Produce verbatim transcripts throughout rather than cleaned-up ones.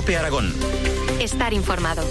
Cope Aragón. Estar informado.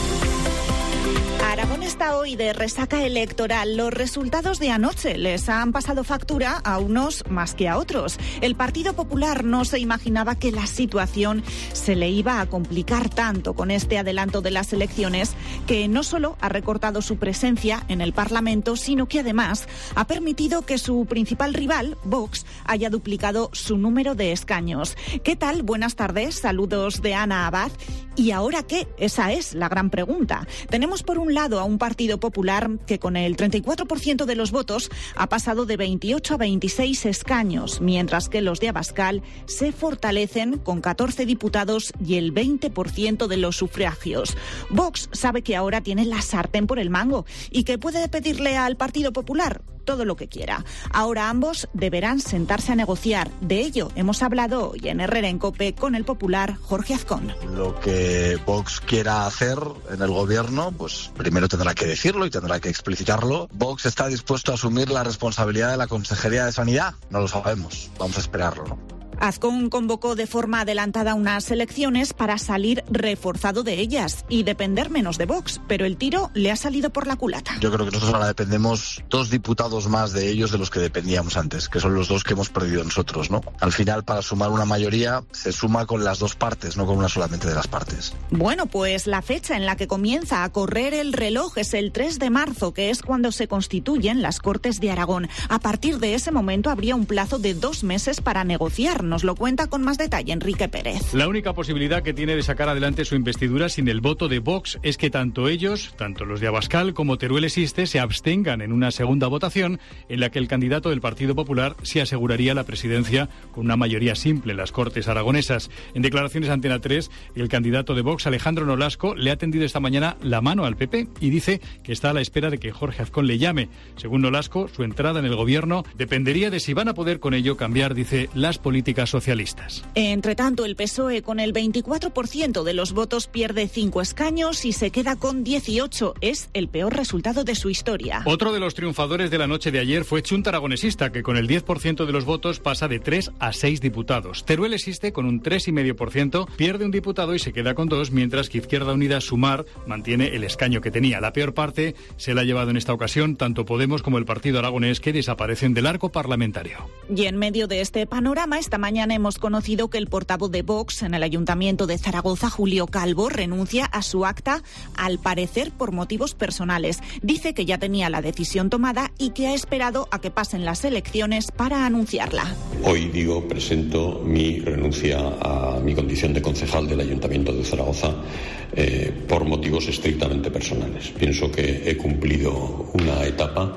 Aragón está hoy de resaca electoral. Los resultados de anoche les han pasado factura a unos más que a otros. El Partido Popular no se imaginaba que la situación se le iba a complicar tanto con este adelanto de las elecciones, que no solo ha recortado su presencia en el Parlamento, sino que además ha permitido que su principal rival, Vox, haya duplicado su número de escaños. ¿Qué tal? Buenas tardes. Saludos de Ana Abad. ¿Y ahora qué? Esa es la gran pregunta. Tenemos por un lado a un Partido Popular que con el treinta y cuatro por ciento de los votos ha pasado de veintiocho a veintiséis escaños, mientras que los de Abascal se fortalecen con catorce diputados y el veinte por ciento de los sufragios. Vox sabe que ahora tiene la sartén por el mango y que puede pedirle al Partido Popular todo lo que quiera. Ahora ambos deberán sentarse a negociar. De ello hemos hablado hoy en Herrera en Cope con el popular Jorge Azcón. Lo que Vox quiera hacer en el gobierno, pues primero tendrá que decirlo y tendrá que explicitarlo. ¿Vox está dispuesto a asumir la responsabilidad de la Consejería de Sanidad? No lo sabemos. Vamos a esperarlo, ¿no? Azcón convocó de forma adelantada unas elecciones para salir reforzado de ellas y depender menos de Vox, pero el tiro le ha salido por la culata. Yo creo que nosotros ahora dependemos dos diputados más de ellos de los que dependíamos antes, que son los dos que hemos perdido nosotros, ¿no? Al final, para sumar una mayoría, se suma con las dos partes, no con una solamente de las partes. Bueno, pues la fecha en la que comienza a correr el reloj es el tres de marzo, que es cuando se constituyen las Cortes de Aragón. A partir de ese momento habría un plazo de dos meses para negociar. Nos lo cuenta con más detalle Enrique Pérez. La única posibilidad que tiene de sacar adelante su investidura sin el voto de Vox es que tanto ellos, tanto los de Abascal como Teruel Existe, se abstengan en una segunda votación en la que el candidato del Partido Popular se aseguraría la presidencia con una mayoría simple en las Cortes aragonesas. En declaraciones a Antena tres, el candidato de Vox, Alejandro Nolasco, le ha tendido esta mañana la mano al P P y dice que está a la espera de que Jorge Azcón le llame. Según Nolasco, su entrada en el gobierno dependería de si van a poder con ello cambiar, dice, las políticas socialistas. Entre tanto, el P S O E con el veinticuatro por ciento de los votos pierde cinco escaños y se queda con dieciocho. Es el peor resultado de su historia. Otro de los triunfadores de la noche de ayer fue Chunta Aragonesista, que con el diez por ciento de los votos pasa de tres a seis diputados. Teruel Existe, con un tres coma cinco por ciento, pierde un diputado y se queda con dos, mientras que Izquierda Unida, Sumar, mantiene el escaño que tenía. La peor parte se la ha llevado en esta ocasión tanto Podemos como el Partido Aragonés, que desaparecen del arco parlamentario. Y en medio de este panorama, esta mañana hemos conocido que el portavoz de Vox en el Ayuntamiento de Zaragoza, Julio Calvo, renuncia a su acta, al parecer por motivos personales. Dice que ya tenía la decisión tomada y que ha esperado a que pasen las elecciones para anunciarla. Hoy, digo, presento mi renuncia a mi condición de concejal del Ayuntamiento de Zaragoza eh, por motivos estrictamente personales. Pienso que he cumplido una etapa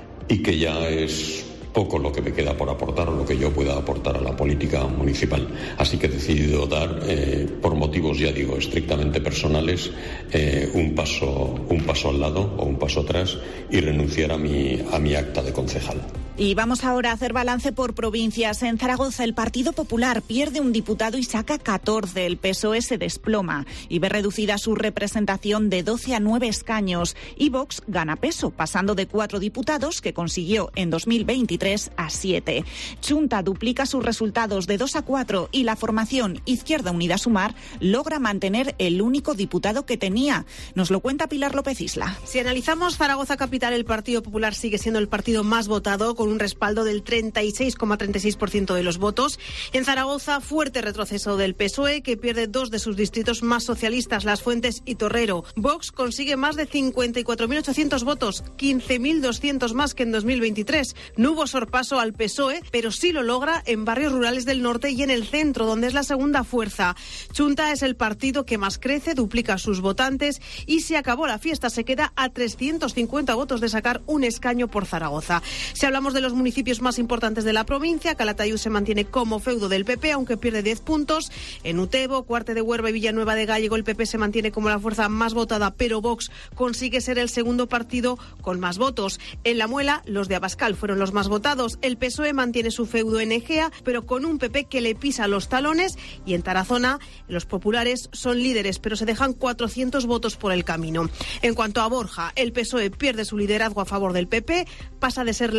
y que ya es poco lo que me queda por aportar o lo que yo pueda aportar a la política municipal. Así que he decidido dar, eh, por motivos, ya digo, estrictamente personales, eh, un paso, un paso al lado o un paso atrás y renunciar a mi, a mi acta de concejal. Y vamos ahora a hacer balance por provincias. En Zaragoza, el Partido Popular pierde un diputado y saca catorce. El P S O E se desploma y ve reducida su representación de doce a nueve escaños. Y Vox gana peso, pasando de cuatro diputados que consiguió en dos mil veintitrés a siete. Chunta duplica sus resultados de dos a cuatro y la formación Izquierda Unida Sumar logra mantener el único diputado que tenía. Nos lo cuenta Pilar López Isla. Si analizamos Zaragoza capital, el Partido Popular sigue siendo el partido más votado, con un respaldo del treinta y seis coma treinta y seis por ciento de los votos. En Zaragoza, fuerte retroceso del P S O E, que pierde dos de sus distritos más socialistas, Las Fuentes y Torrero. Vox consigue más de cincuenta y cuatro mil ochocientos votos, quince mil doscientos más que en dos mil veintitrés. No hubo sorpaso al P S O E, pero sí lo logra en barrios rurales del norte y en el centro, donde es la segunda fuerza. Chunta es el partido que más crece, duplica sus votantes y se acabó la fiesta. Se queda a trescientos cincuenta votos de sacar un escaño por Zaragoza. Si hablamos de los municipios más importantes de la provincia, Calatayud se mantiene como feudo del P P, aunque pierde diez puntos. En Utebo, Cuarte de Huerva y Villanueva de Gállego, el P P se mantiene como la fuerza más votada, pero Vox consigue ser el segundo partido con más votos. En La Muela, los de Abascal fueron los más votados. El P S O E mantiene su feudo en Egea, pero con un P P que le pisa los talones. Y en Tarazona, los populares son líderes, pero se dejan cuatrocientos votos por el camino. En cuanto a Borja, el P S O E pierde su liderazgo a favor del P P, pasa de ser la primera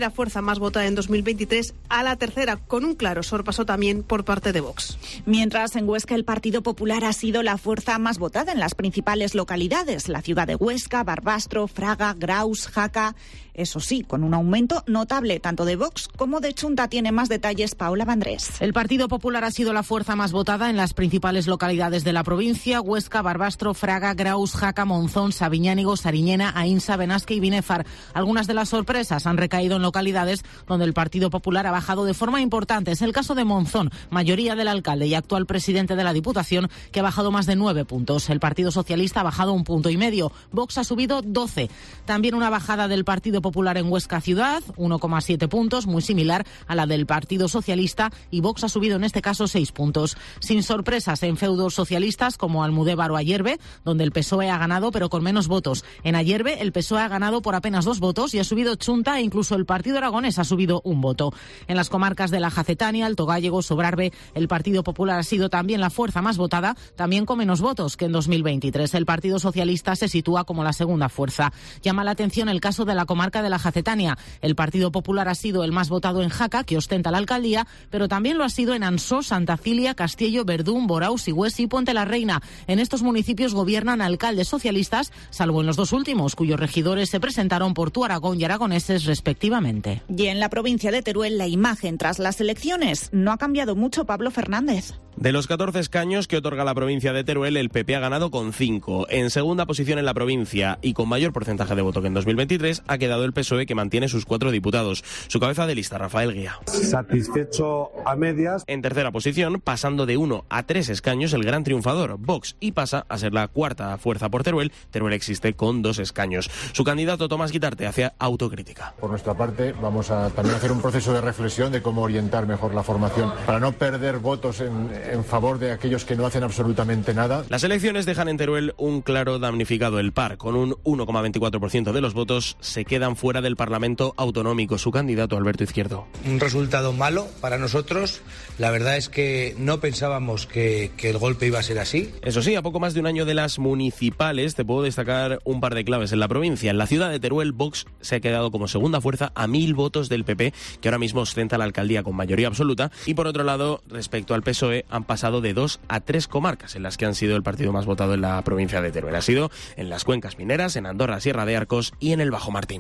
primera fuerza más votada en dos mil veintitrés a la tercera, con un claro sorpaso también por parte de Vox. Mientras en Huesca el Partido Popular ha sido la fuerza más votada en las principales localidades, la ciudad de Huesca, Barbastro, Fraga, Graus, Jaca. Eso sí, con un aumento notable tanto de Vox como de Chunta. Tiene más detalles Paola Vandrés. El Partido Popular ha sido la fuerza más votada en las principales localidades de la provincia: Huesca, Barbastro, Fraga, Graus, Jaca, Monzón, Sabiñánigo, Sariñena, Ainsa, Benasque y Binefar. Algunas de las sorpresas han recaído en localidades donde el Partido Popular ha bajado de forma importante. Es el caso de Monzón, mayoría del alcalde y actual presidente de la Diputación, que ha bajado más de nueve puntos. El Partido Socialista ha bajado un punto y medio. Vox ha subido doce. También una bajada del Partido Popular en Huesca Ciudad, uno coma siete puntos, muy similar a la del Partido Socialista, y Vox ha subido en este caso seis puntos. Sin sorpresas en feudos socialistas como Almudévar o Ayerbe, donde el P S O E ha ganado pero con menos votos. En Ayerbe el P S O E ha ganado por apenas dos votos y ha subido Chunta, e incluso el Partido Aragonés ha subido un voto. En las comarcas de la Jacetania, Alto Gállego, Sobrarbe, el Partido Popular ha sido también la fuerza más votada, también con menos votos que en dos mil veintitrés. El Partido Socialista se sitúa como la segunda fuerza. Llama la atención el caso de la comarca de la Jacetania. El Partido Popular ha sido el más votado en Jaca, que ostenta la alcaldía, pero también lo ha sido en Ansó, Santa Cilia, Castiello, Verdún, Borao, Sigüés y Puente la Reina. En estos municipios gobiernan alcaldes socialistas, salvo en los dos últimos, cuyos regidores se presentaron por Tu Aragón y Aragoneses respectivamente. Y en la provincia de Teruel, la imagen tras las elecciones no ha cambiado mucho. Pablo Fernández. De los catorce escaños que otorga la provincia de Teruel, el P P ha ganado con cinco. En segunda posición en la provincia y con mayor porcentaje de voto que en dos mil veintitrés ha quedado el P S O E, que mantiene sus cuatro diputados. Su cabeza de lista, Rafael Guía. Satisfecho a medias. En tercera posición, pasando de uno a tres escaños, el gran triunfador, Vox, y pasa a ser la cuarta fuerza por Teruel. Teruel existe con dos escaños. Su candidato, Tomás Guitarte, hace autocrítica. Por nuestra parte, vamos a también hacer un proceso de reflexión de cómo orientar mejor la formación para no perder votos en, en favor de aquellos que no hacen absolutamente nada. Las elecciones dejan en Teruel un claro damnificado. El P A R, con un uno coma veinticuatro por ciento de los votos, se quedan fuera del Parlamento Autonómico. Su candidato, Alberto Izquierdo. Un resultado malo para nosotros. La verdad es que no pensábamos que, que el golpe iba a ser así. Eso sí, a poco más de un año de las municipales, te puedo destacar un par de claves en la provincia. En la ciudad de Teruel, Vox se ha quedado como segunda fuerza a mil votos del P P, que ahora mismo ostenta la alcaldía con mayoría absoluta. Y por otro lado, respecto al P S O E, han pasado de dos a tres comarcas en las que han sido el partido más votado en la provincia de Teruel. Ha sido en las cuencas mineras, en Andorra, Sierra de Arcos y en el Bajo Martín.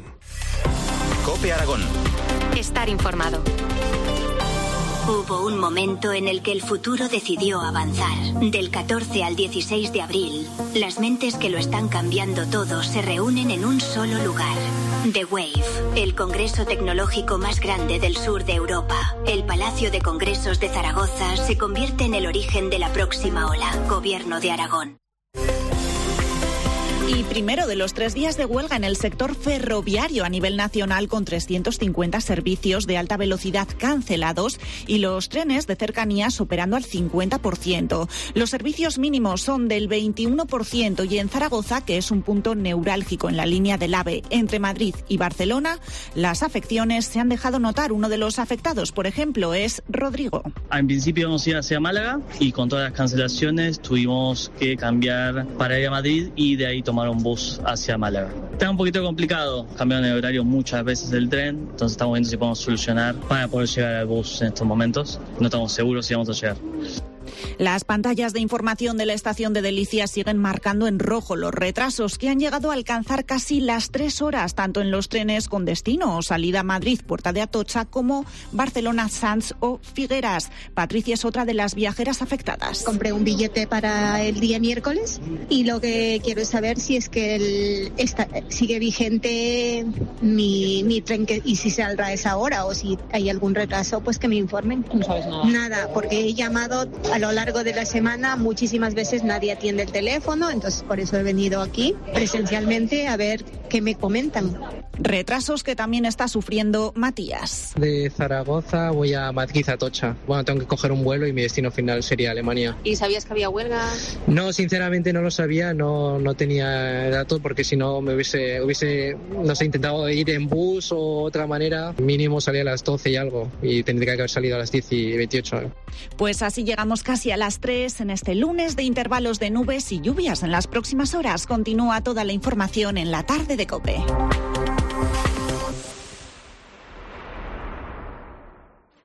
COPE Aragón. Estar informado. Hubo un momento en el que el futuro decidió avanzar. Del catorce al dieciséis de abril, las mentes que lo están cambiando todo se reúnen en un solo lugar. The Wave, el congreso tecnológico más grande del sur de Europa. El Palacio de Congresos de Zaragoza se convierte en el origen de la próxima ola. Gobierno de Aragón. Y primero de los tres días de huelga en el sector ferroviario a nivel nacional, con trescientos cincuenta servicios de alta velocidad cancelados y los trenes de cercanías operando al cincuenta por ciento. Los servicios mínimos son del veintiuno por ciento y en Zaragoza, que es un punto neurálgico en la línea del AVE entre Madrid y Barcelona, las afecciones se han dejado notar. Uno de los afectados, por ejemplo, es Rodrigo. En principio íbamos a ir hacia Málaga y con todas las cancelaciones tuvimos que cambiar para ir a Madrid y de ahí tomar un bus hacia Málaga. Está un poquito complicado, cambiaron el horario muchas veces del tren, entonces estamos viendo si podemos solucionar para poder llegar al bus en estos momentos. No estamos seguros si vamos a llegar. Las pantallas de información de la estación de Delicias siguen marcando en rojo los retrasos, que han llegado a alcanzar casi las tres horas, tanto en los trenes con destino o salida a Madrid, Puerta de Atocha, como Barcelona, Sants o Figueras. Patricia es otra de las viajeras afectadas. Compré un billete para el día miércoles y lo que quiero es saber si es que el, está, sigue vigente mi, mi tren que, y si saldrá a esa hora o si hay algún retraso, pues que me informen. No sabes nada. Nada, porque he llamado a lo largo de la semana, muchísimas veces nadie atiende el teléfono, entonces por eso he venido aquí presencialmente a ver qué me comentan. Retrasos que también está sufriendo Matías. De Zaragoza voy a Madrid, Atocha. Bueno, tengo que coger un vuelo y mi destino final sería Alemania. ¿Y sabías que había huelga? No, sinceramente no lo sabía, no, no tenía datos, porque si no me hubiese, hubiese, no sé, intentado ir en bus o otra manera. Mínimo salía a las doce y algo y tendría que haber salido a las diez y veintiocho. Pues así llegamos casi a las tres en este lunes de intervalos de nubes y lluvias en las próximas horas. Continúa toda la información en la tarde de COPE.